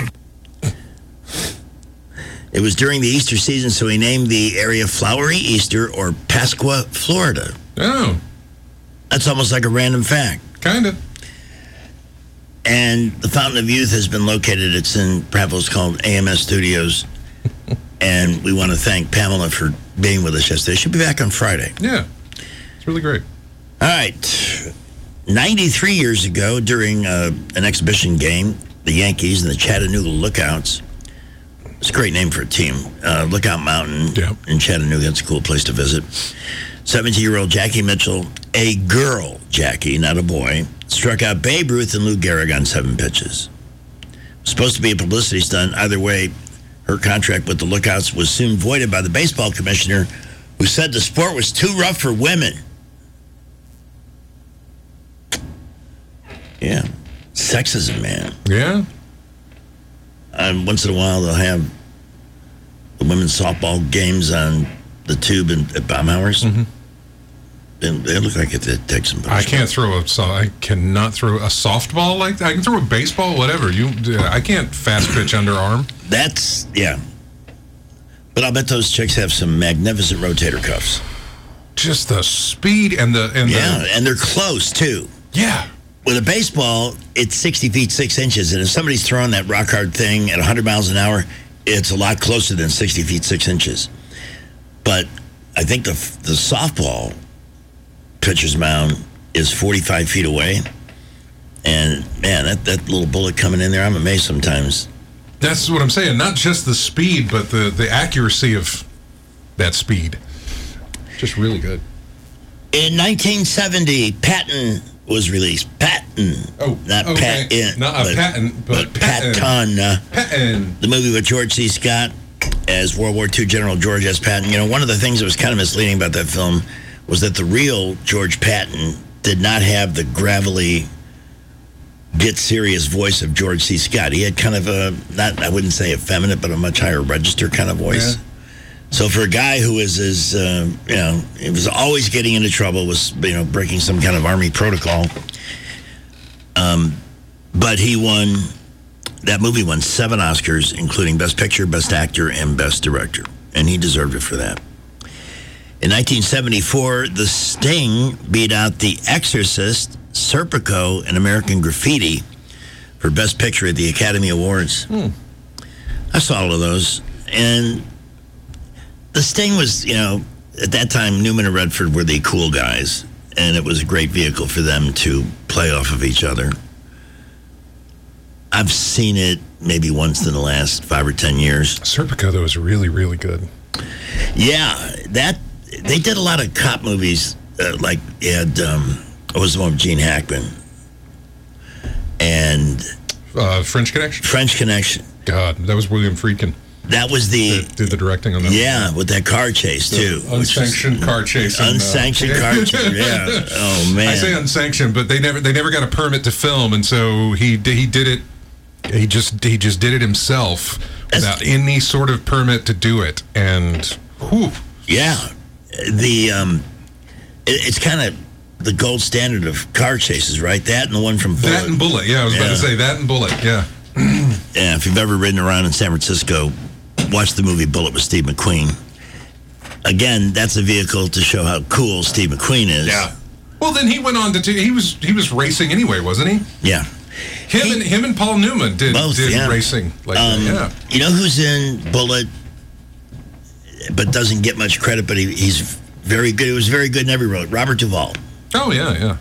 It was during the Easter season, so he named the area Flowery Easter or Pascua, Florida. Oh. That's almost like a random fact. Kind of. And the Fountain of Youth has been located. It's in Prattville. It's called AMS Studios. And we want to thank Pamela for being with us yesterday. She'll be back on Friday. Yeah. It's really great. All right. 93 years ago, during an exhibition game, the Yankees and the Chattanooga Lookouts. It's a great name for a team. Lookout Mountain in Chattanooga. That's a cool place to visit. 17-year-old Jackie Mitchell, a girl Jackie, not a boy, struck out Babe Ruth and Lou Gehrig on 7 pitches. It was supposed to be a publicity stunt. Either way, her contract with the Lookouts was soon voided by the baseball commissioner, who said the sport was too rough for women. Yeah. Sexism, man. Yeah. Once in a while, they'll have the women's softball games on the tube at bomb hours. They look like it takes some. I cannot throw a softball like that. I can throw a baseball, whatever. I can't fast pitch underarm. That's But I'll bet those chicks have some magnificent rotator cuffs. Just the speed and they're close too. Yeah. With a baseball, it's 60 feet 6 inches, and if somebody's throwing that rock hard thing at 100 miles an hour, it's a lot closer than 60 feet 6 inches. But I think the softball pitcher's mound is 45 feet away, and man, that little bullet coming in there, I'm amazed sometimes. That's what I'm saying. Not just the speed, but the accuracy of that speed. Just really good. In 1970, Patton was released. Patton. Oh, not okay. Patton. Not a patent, but Patton. Patton. The movie with George C. Scott as World War II General George S. Patton. You know, one of the things that was kind of misleading about that film was that the real George Patton did not have the gravelly, get serious voice of George C. Scott. He had kind of a, I wouldn't say effeminate, but a much higher register kind of voice. Yeah. So for a guy who was he was always getting into trouble, was, breaking some kind of Army protocol. But that movie won 7 Oscars, including Best Picture, Best Actor, and Best Director. And he deserved it for that. In 1974, The Sting beat out The Exorcist, Serpico, and American Graffiti for Best Picture at the Academy Awards. I saw all of those. And The Sting was, at that time, Newman and Redford were the cool guys, and it was a great vehicle for them to play off of each other. I've seen it maybe once in the last 5 or 10 years. Serpico, though, was really, really good. Yeah, they did a lot of cop movies, like what was the one with Gene Hackman? And French Connection? French Connection. God, that was William Friedkin. That was did the directing on that. Yeah, with that car chase, too. Unsanctioned car chase. Unsanctioned car chase, yeah. Oh, man. I say unsanctioned, but they never got a permit to film, and so he did it. He just did it himself without any sort of permit to do it, and whew. Yeah, it's kind of the gold standard of car chases, right? That and the one from Bullet. That and Bullet, yeah. I was about to say that and Bullet, yeah. Yeah, if you've ever ridden around in San Francisco, watch the movie Bullet with Steve McQueen. Again, that's a vehicle to show how cool Steve McQueen is. Yeah. Well, then he went on to he was racing anyway, wasn't he? Yeah. Him and Paul Newman did racing like that. Yeah. You know who's in Bullet, but doesn't get much credit, but he's very good. He was very good in every role. Robert Duvall. Oh yeah.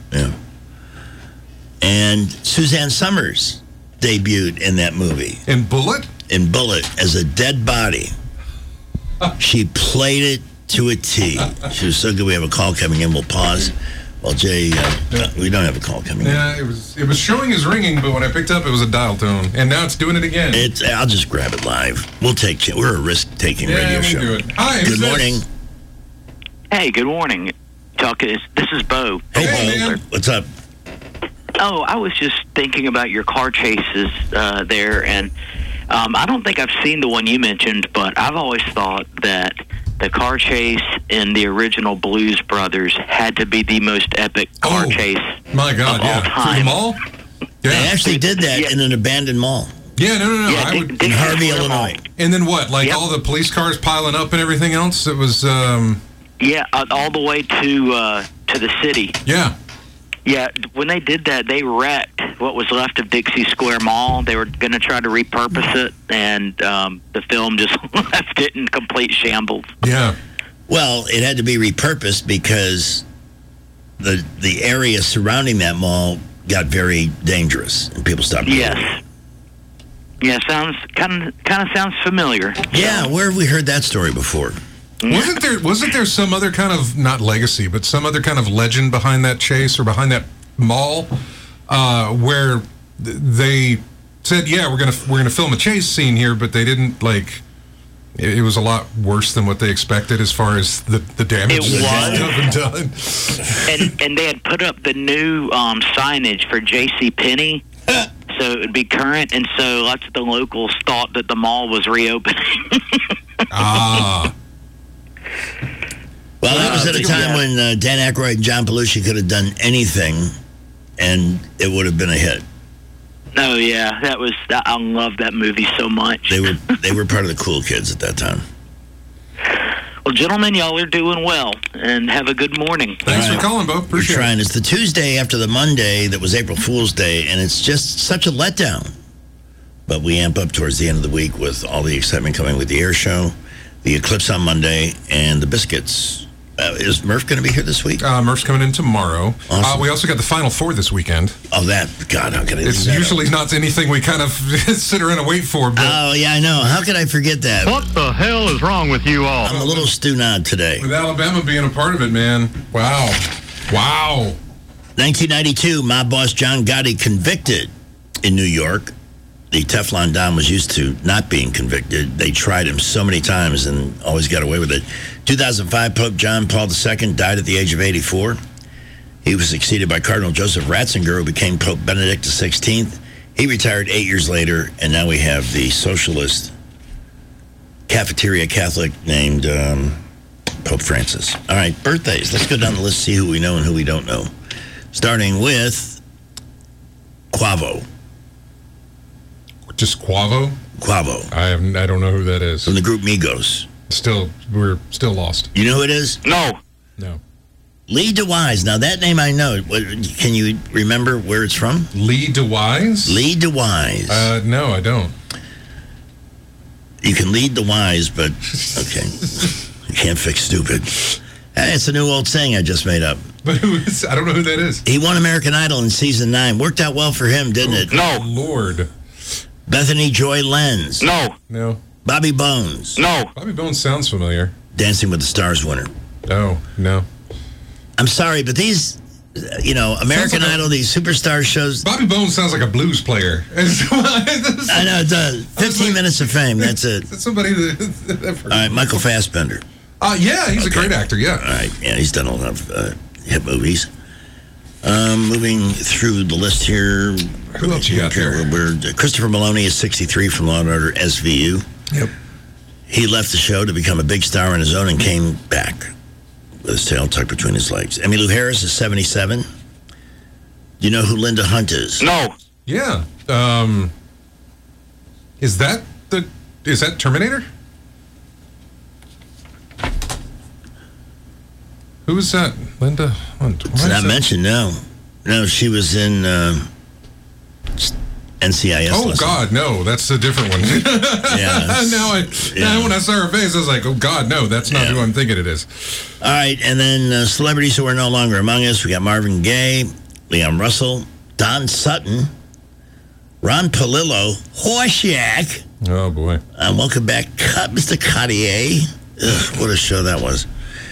And Suzanne Summers debuted in that movie. In Bullet? In Bullet, as a dead body. She played it to a T. She was so good. We have a call coming in. We'll pause. Well, Jay, we don't have a call coming in. Yeah, it was showing as ringing, but when I picked up, it was a dial tone, and now it's doing it again. I'll just grab it live. We're a risk-taking radio show. Do it. Hi, good morning. Hey, good morning. This is Bo. Hey, Bo. What's up? Oh, I was just thinking about your car chases there, and I don't think I've seen the one you mentioned, but I've always thought that the car chase in the original Blues Brothers had to be the most epic car chase my God, of all time. Through the mall? Yeah. They actually did that in an abandoned mall. Yeah, no. Yeah, in Harvey, Illinois. And then what? Like all the police cars piling up and everything else? It was... Yeah, all the way to the city. Yeah. Yeah, when they did that, they wrecked what was left of Dixie Square Mall. They were going to try to repurpose it, and the film just left it in complete shambles. Yeah. Well, it had to be repurposed because the area surrounding that mall got very dangerous, and people stopped going. Yes. Yeah, sounds kind of sounds familiar. Yeah, where have we heard that story before? Wasn't there some other kind of, not legacy, but some other kind of legend behind that chase or behind that mall where they said, yeah, we're gonna film a chase scene here, but they didn't it was a lot worse than what they expected as far as the damage that had done. And they had put up the new signage for J.C. Penney, so it would be current, and so lots of the locals thought that the mall was reopening. Well, that was at a time when Dan Aykroyd and John Belushi could have done anything, and it would have been a hit. Oh yeah, I love that movie so much. They were part of the cool kids at that time. Well, gentlemen, y'all are doing well, and have a good morning. Thanks for calling, Bo. Appreciate We're trying. It's the Tuesday after the Monday that was April Fool's Day, and it's just such a letdown. But we amp up towards the end of the week with all the excitement coming with the air show, the eclipse on Monday, and the biscuits. Is Murph going to be here this week? Murph's coming in tomorrow. Awesome. We also got the Final Four this weekend. Oh, God, how can I It's usually not anything we kind of sit around and wait for. But Oh, yeah, I know. How could I forget that? What the hell is wrong with you all? I'm a little stew-nod today. with Alabama being a part of it, man. Wow. 1992, mob boss John Gotti convicted in New York. The Teflon Don was used to not being convicted. They tried him so many times and always got away with it. 2005, Pope John Paul II died at the age of 84. He was succeeded by Cardinal Joseph Ratzinger, who became Pope Benedict XVI. He retired 8 years later, and now we have the socialist cafeteria Catholic named Pope Francis. All right, birthdays. Let's go down the list, see who we know and who we don't know. Starting with Quavo. Just Quavo? Quavo. I don't know who that is. From the group Migos. We're still lost. You know who it is? No. Lee DeWise. Now, that name I know. Can you remember where it's from? Lee DeWise? Lee DeWise. No, I don't. You can lead the wise, but okay. You can't fix stupid. It's a new old saying I just made up. But who is? I don't know who that is. He won American Idol in season 9. Worked out well for him, didn't it? No. Lord. Bethany Joy Lenz. No. Bobby Bones. Bobby Bones sounds familiar. Dancing with the Stars winner. Oh, no. I'm sorry, but these, American Idol, these superstar shows. Bobby Bones sounds like a blues player. I know it does. 15 minutes of fame, that's it. That's somebody that. All right, Michael Fassbender. Yeah, he's a great actor, yeah. All right, yeah, he's done a lot of hit movies. Moving through the list here. Who else you got there? Christopher Maloney is 63 from Law & Order SVU. Yep. He left the show to become a big star on his own and came back with his tail tucked between his legs. Emmylou Harris is 77. Do you know who Linda Hunt is? No. Yeah. Is that Terminator? Who is that? Linda Hunt. It's not mentioned, no. No, she was in NCIS. Oh, lesson. God, no. That's a different one. Yeah. Now when I saw her face, I was like, oh, God, no. That's not who I'm thinking it is. All right, and then celebrities who are no longer among us. We got Marvin Gaye, Leon Russell, Don Sutton, Ron Palillo, Horshack. Oh, boy. And welcome back, Mr. Cartier. Ugh, what a show that was.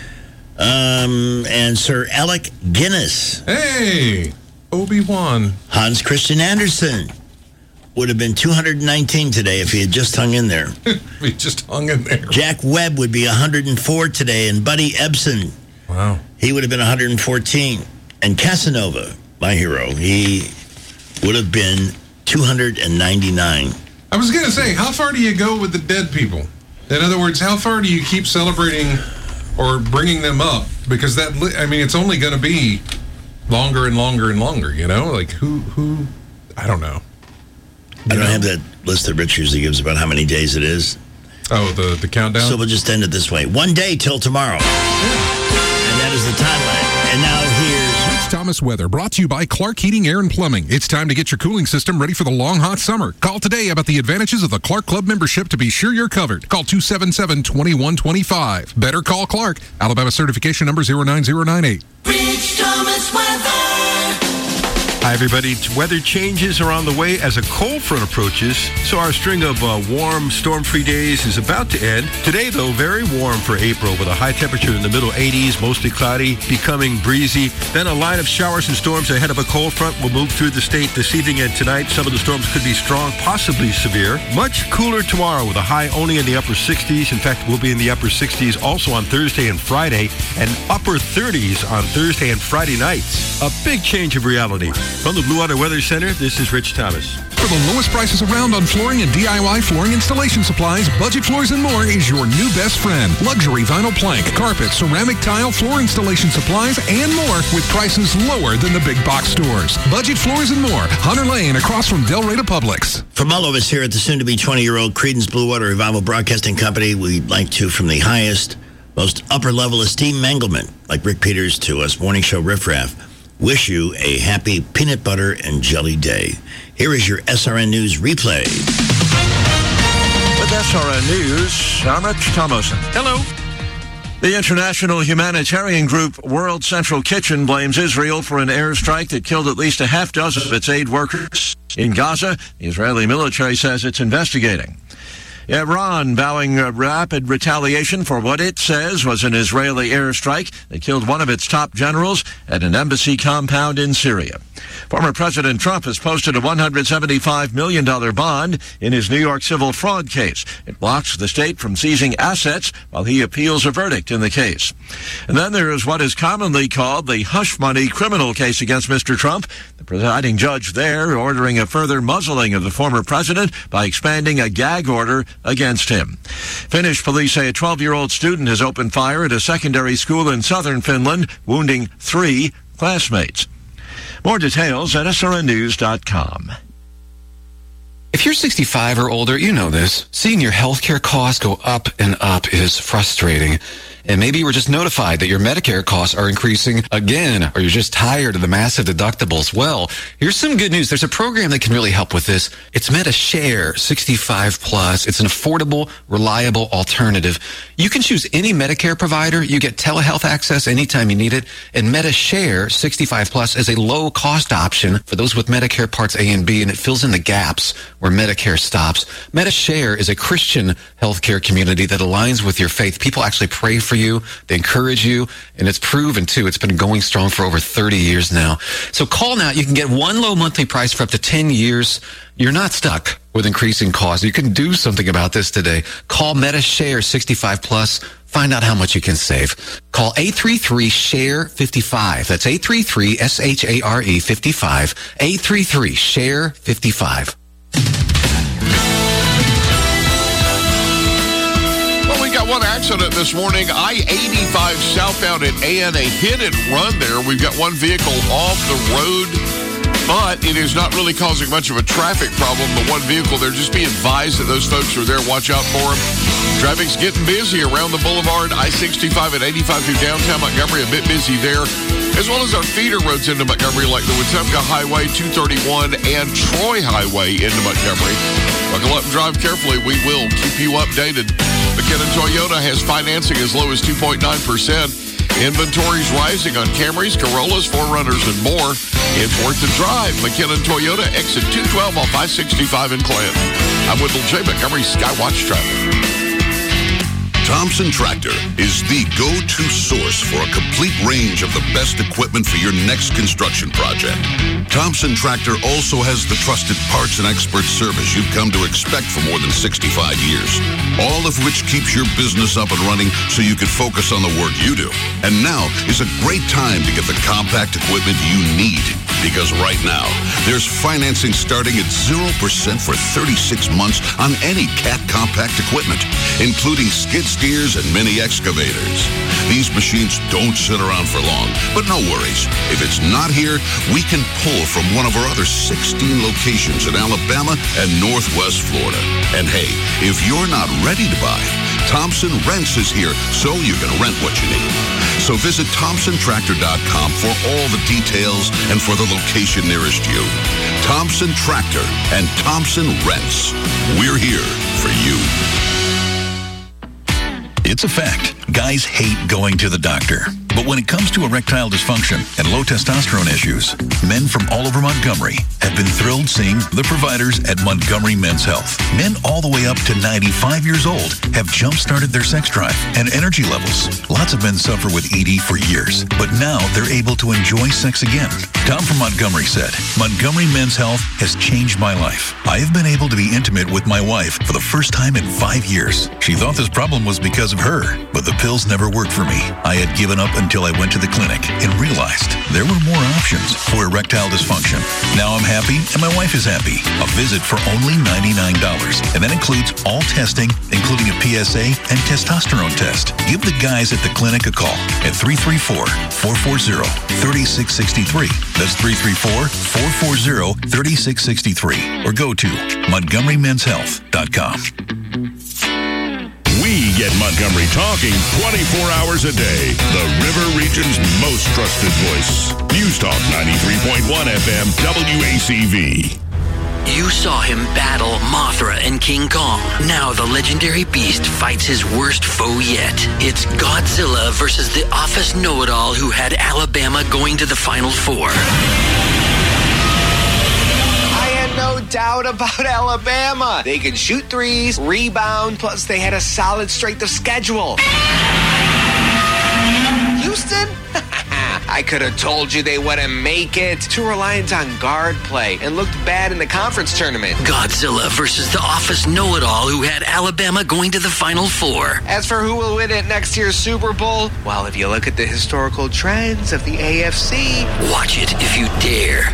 And Sir Alec Guinness. Hey, Obi-Wan. Hans Christian Andersen would have been 219 today if he had just hung in there. He just hung in there. Jack Webb would be 104 today, and Buddy Ebsen. Wow. He would have been 114. And Casanova, my hero, he would have been 299. I was going to say, how far do you go with the dead people? In other words, how far do you keep celebrating or bringing them up? Because it's only going to be longer and longer and longer, Like, who, I don't know. I don't have that list that Rich usually gives about how many days it is. Oh, the countdown? So we'll just end it this way. 1 day till tomorrow. And that is the timeline. And now here's Rich Thomas weather, brought to you by Clark Heating, Air, and Plumbing. It's time to get your cooling system ready for the long, hot summer. Call today about the advantages of the Clark Club membership to be sure you're covered. Call 277-2125. Better call Clark. Alabama certification number 09098. Rich Thomas weather. Hi, everybody. Weather changes are on the way as a cold front approaches, so our string of warm, storm-free days is about to end. Today, though, very warm for April with a high temperature in the middle 80s, mostly cloudy, becoming breezy. Then a line of showers and storms ahead of a cold front will move through the state this evening and tonight. Some of the storms could be strong, possibly severe. Much cooler tomorrow with a high only in the upper 60s. In fact, we'll be in the upper 60s also on Thursday and Friday, and upper 30s on Thursday and Friday nights. A big change of reality. From the Blue Water Weather Center, this is Rich Thomas. For the lowest prices around on flooring and DIY flooring installation supplies, Budget Floors and More is your new best friend. Luxury vinyl plank, carpet, ceramic tile, floor installation supplies, and more with prices lower than the big box stores. Budget Floors and More, Hunter Lane, across from Del Rey to Publix. From all of us here at the soon-to-be 20-year-old Creedence Blue Water Revival Broadcasting Company, we'd like to, from the highest, most upper-level esteemed manglement, like Rick Peters to us, Morning Show Riffraff, wish you a happy peanut butter and jelly day. Here is your SRN News replay. With SRN News, I'm Rich Thomason. Hello. The international humanitarian group World Central Kitchen blames Israel for an airstrike that killed at least a half dozen of its aid workers in Gaza. The Israeli military says it's investigating. Iran vowing rapid retaliation for what it says was an Israeli airstrike that killed one of its top generals at an embassy compound in Syria. Former President Trump has posted a $175 million bond in his New York civil fraud case. It blocks the state from seizing assets while he appeals a verdict in the case. And then there is what is commonly called the hush money criminal case against Mr. Trump. The presiding judge there ordering a further muzzling of the former president by expanding a gag order against him. Finnish police say a 12-year-old student has opened fire at a secondary school in southern Finland, wounding 3 classmates. More details at srnnews.com. If you're 65 or older, you know this. Seeing your healthcare costs go up and up is frustrating. And maybe you were just notified that your Medicare costs are increasing again, or you're just tired of the massive deductibles. Well, here's some good news. There's a program that can really help with this. It's MediShare 65 Plus. It's an affordable, reliable alternative. You can choose any Medicare provider. You get telehealth access anytime you need it. And MediShare 65 Plus is a low-cost option for those with Medicare Parts A and B, and it fills in the gaps where Medicare stops. MediShare is a Christian healthcare community that aligns with your faith. People actually pray for you, they encourage you, and it's proven too. It's been going strong for over 30 years now. So call now. You can get one low monthly price for up to 10 years. You're not stuck with increasing costs. You can do something about this today. Call MediShare 65 Plus. Find out how much you can save. Call 833-SHARE-55. That's 833-SHARE-55. 833-SHARE-55. One accident this morning, I-85 southbound at A&A, hit and run there. We've got one vehicle off the road, but it is not really causing much of a traffic problem. The one vehicle, they're just being advised that those folks are there. Watch out for them. Traffic's getting busy around the boulevard. I-65 at 85 through downtown Montgomery, a bit busy there, as well as our feeder roads into Montgomery, like the Wetumpka Highway, 231, and Troy Highway into Montgomery. Buckle up and drive carefully. We will keep you updated. McKinnon Toyota has financing as low as 2.9%. Inventory's rising on Camrys, Corollas, 4Runners, and more. It's worth the drive. McKinnon Toyota, exit 212 off I-65 in Clinton. I'm Wendell J. Montgomery, Skywatch Traffic. Thompson Tractor is the go-to source for a complete range of the best equipment for your next construction project. Thompson Tractor also has the trusted parts and expert service you've come to expect for more than 65 years, all of which keeps your business up and running so you can focus on the work you do. And now is a great time to get the compact equipment you need, because right now, there's financing starting at 0% for 36 months on any Cat compact equipment, including skid steers and mini excavators. These machines don't sit around for long, but no worries. If it's not here, we can pull from one of our other 16 locations in Alabama and Northwest Florida. And hey, if you're not ready to buy, Thompson Rents is here so you can rent what you need. So visit ThompsonTractor.com for all the details and for the location nearest you. Thompson Tractor and Thompson Rents. We're here for you. It's a fact. Guys hate going to the doctor. But when it comes to erectile dysfunction and low testosterone issues, men from all over Montgomery have been thrilled seeing the providers at Montgomery Men's Health. Men all the way up to 95 years old have jump-started their sex drive and energy levels. Lots of men suffer with ED for years, but now they're able to enjoy sex again. Tom from Montgomery said, Montgomery Men's Health has changed my life. I have been able to be intimate with my wife for the first time in 5 years. She thought this problem was because of her, but the pills never worked for me. I had given up and until I went to the clinic and realized there were more options for erectile dysfunction. Now I'm happy and my wife is happy. A visit for only $99. And that includes all testing, including a PSA and testosterone test. Give the guys at the clinic a call at 334-440-3663. That's 334-440-3663. Or go to MontgomeryMen'sHealth.com. We get Montgomery talking 24 hours a day. The River Region's most trusted voice. News Talk 93.1 FM WACV. You saw him battle Mothra and King Kong. Now the legendary beast fights his worst foe yet. It's Godzilla versus the office know-it-all who had Alabama going to the Final Four. No doubt about Alabama. They could shoot threes, rebound, plus they had a solid strength of schedule. Houston? I could have told you they wouldn't make it. Too reliant on guard play and looked bad in the conference tournament. Godzilla versus the office know-it-all who had Alabama going to the Final Four. As for who will win at next year's Super Bowl, well, if you look at the historical trends of the AFC... Watch it if you dare.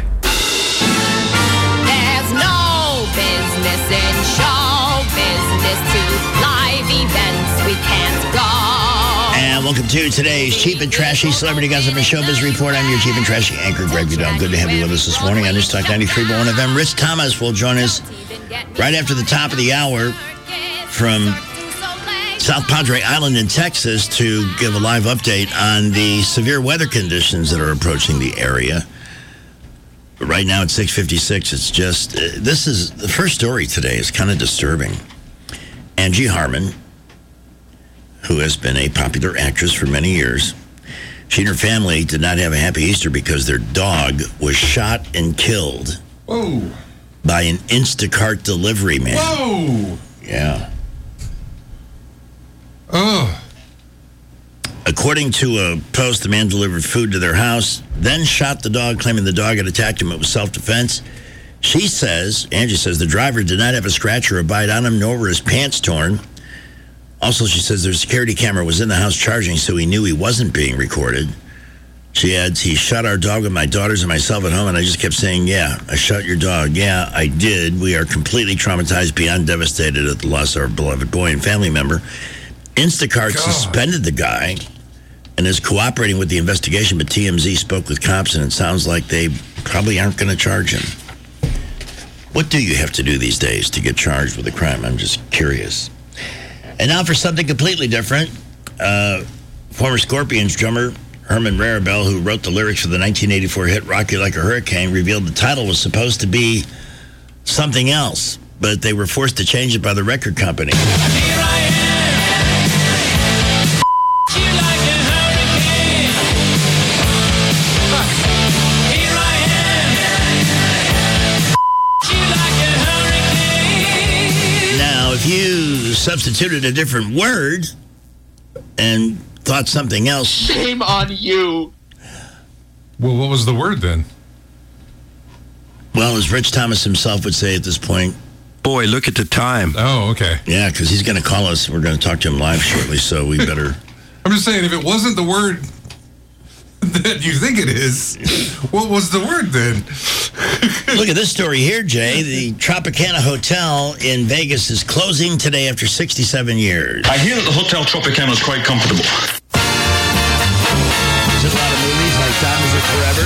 No business in show business to live events we can't go. And welcome to today's Cheap and Trashy Celebrity Gossip and Showbiz Report. I'm your Cheap and Trashy anchor, Greg Vidal. Good to have you with us this morning on News Talk 93.1 FM. Rich Thomas will join us right after the top of the hour from South Padre Island in Texas to give a live update on the severe weather conditions that are approaching the area. But right now at 6:56, it's just, this is, the first story today is kind of disturbing. Angie Harmon, who has been a popular actress for many years, she and her family did not have a happy Easter because their dog was shot and killed by an Instacart delivery man. Whoa! Yeah. Oh. According to a post, the man delivered food to their house, then shot the dog, claiming the dog had attacked him. It was self-defense. Angie says, the driver did not have a scratch or a bite on him, nor were his pants torn. Also, she says their security camera was in the house charging, so he knew he wasn't being recorded. She adds, he shot our dog with my daughters and myself at home, and I just kept saying, yeah, I shot your dog. Yeah, I did. We are completely traumatized, beyond devastated at the loss of our beloved boy and family member. Instacart suspended the guy and is cooperating with the investigation, but TMZ spoke with cops, and it sounds like they probably aren't going to charge him. What do you have to do these days to get charged with a crime? I'm just curious. And now for something completely different. Former Scorpions drummer Herman Rarabelle, who wrote the lyrics for the 1984 hit Rock You Like a Hurricane, revealed the title was supposed to be something else, but they were forced to change it by the record company. If you substituted a different word and thought something else... Shame on you. Well, what was the word then? Well, as Rich Thomas himself would say at this point... Boy, look at the time. Oh, okay. Yeah, because he's going to call us. We're going to talk to him live shortly, so we better... I'm just saying, if it wasn't the word that you think it is, what was the word then? Look at this story here, Jay. The Tropicana Hotel in Vegas is closing today after 67 years. I hear that the Hotel Tropicana is quite comfortable. There's a lot of movies like Time Is It Forever.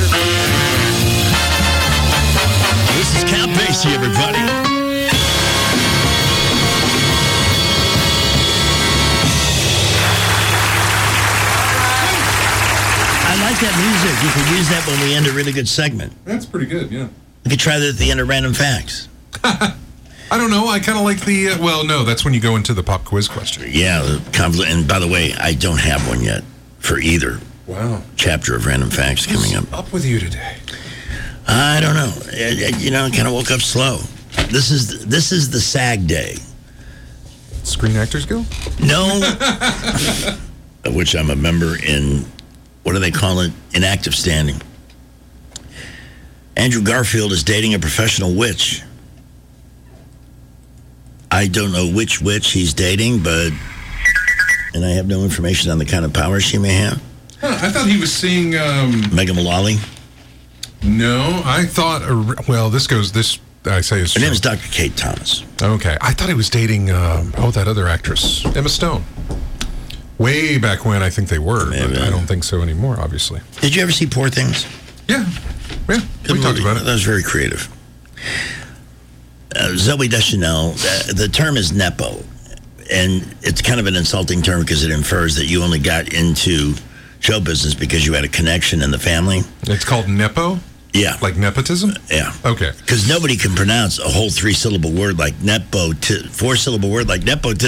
This is Count Basie, everybody. I like that music. You could use that when we end a really good segment. That's pretty good, yeah. We could try that at the end of Random Facts. I don't know. I kind of like the... well, no, that's when you go into the pop quiz question. Yeah, and by the way, I don't have one yet for either chapter of Random Facts coming up. What's up with you today? I don't know. You know, I kind of woke up slow. This is the SAG day. Screen Actors Guild? No. Of which I'm a member in... What do they call it? Inactive standing. Andrew Garfield is dating a professional witch. I don't know which witch he's dating, and I have no information on the kind of power she may have. I thought he was seeing Megan Mullally. No, I thought. This I say is. Her name is Dr. Kate Thomas. Okay, I thought he was dating. That other actress, Emma Stone. Way back when, I think they were. But I don't think so anymore. Obviously. Did you ever see Poor Things? Yeah. We talked about it. That was very creative. Zoe Deschanel. The term is nepo, and it's kind of an insulting term because it infers that you only got into show business because you had a connection in the family. It's called nepo? Yeah. Like nepotism? Yeah. Okay. Because nobody can pronounce a whole 3-syllable word like nepo, 4-syllable word like nepotism.